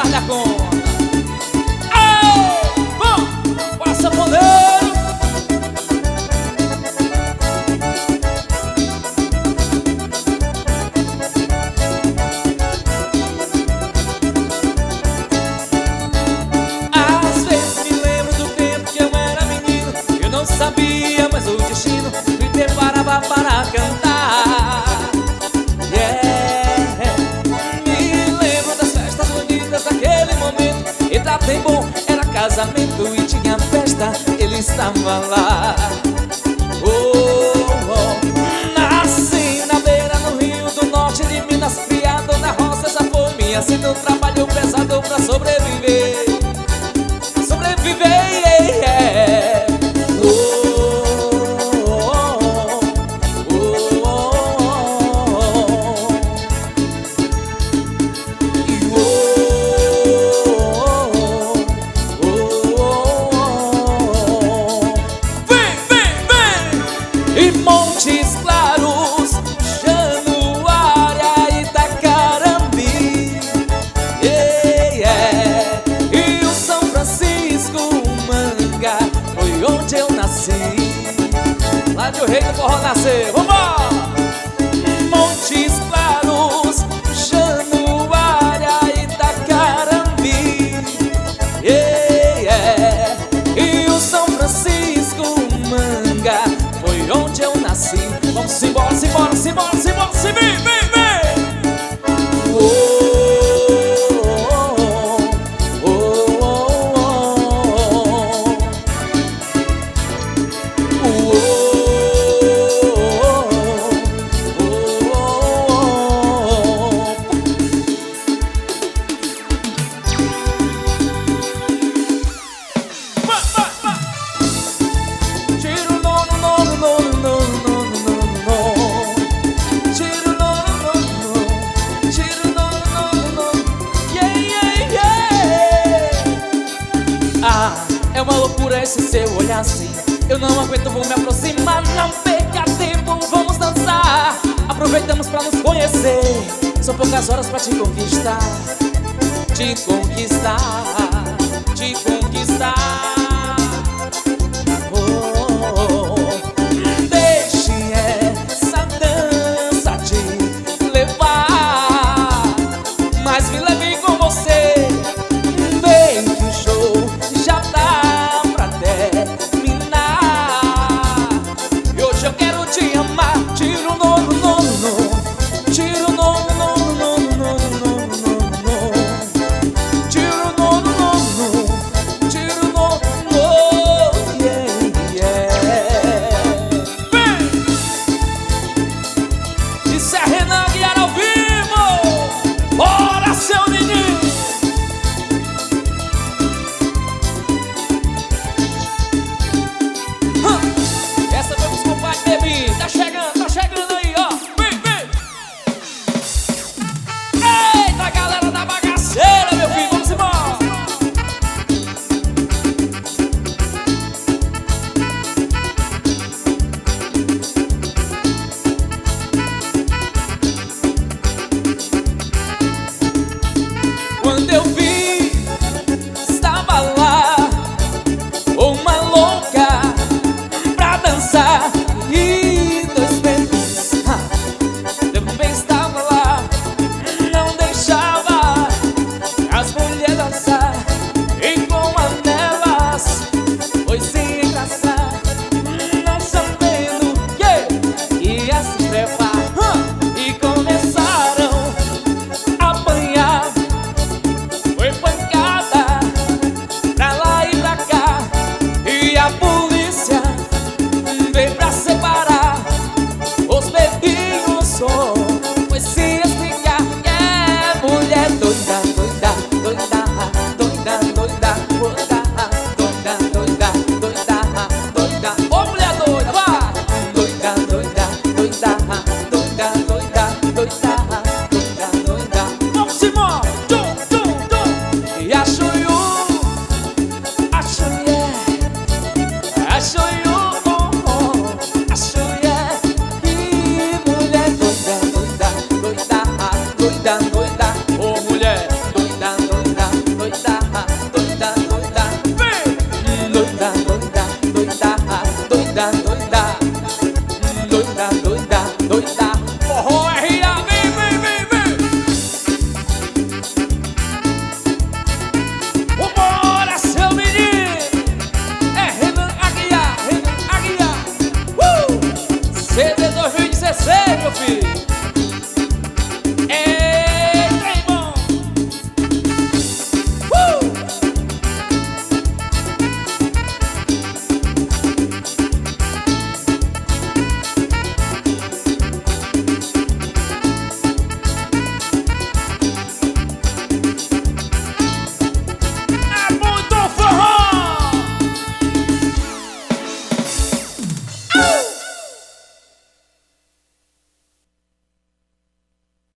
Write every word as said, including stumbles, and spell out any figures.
faz da conta. Ei, bom, bora sanfoneiro. Às vezes me lembro do tempo que eu era menino. Eu não sabia, mas o destino me preparava para cantar. Naquele momento, entra bem bom, era casamento e tinha festa, ele estava lá. Oh, oh. Nasci na beira do Rio do Norte de Minas, criado na roça, essa foi minha senda. Eu trabalho pesado pra sobreviver, sobreviver, yeah, yeah. Montes Claros, Januária, Itacarambi, yeah, yeah. E o São Francisco, Manga, foi onde eu nasci. Lá de o rei do forró nasceu, vambora! Montes Claros, Januária, Itacarambi, yeah, yeah. E o São Francisco, Manga, foi onde eu nasci. Vamos embora, simbora, simbora, simbora, simbora, vem, vem, vem. Oh, oh, oh, oh, oh, é uma loucura esse seu olhar assim. Eu não aguento, vou me aproximar. Não perca tempo, vamos dançar. Aproveitamos pra nos conhecer. São poucas horas pra te conquistar. Te conquistar, te conquistar.